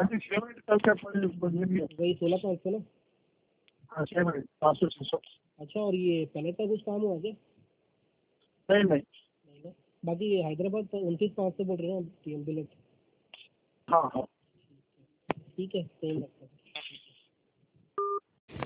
हाँ जी 6 मिनट कल क्या वही 16 500 ना। हाँ 6 मिनट 500 600। अच्छा, और ये पैलेट का कुछ काम हुआ क्या? नहीं नहीं। नहीं ना। बाकी हैदराबाद तो 29 500 बोल रहे हैं टीएम बिलेट। हाँ हाँ ठीक है, सेम रखते हैं।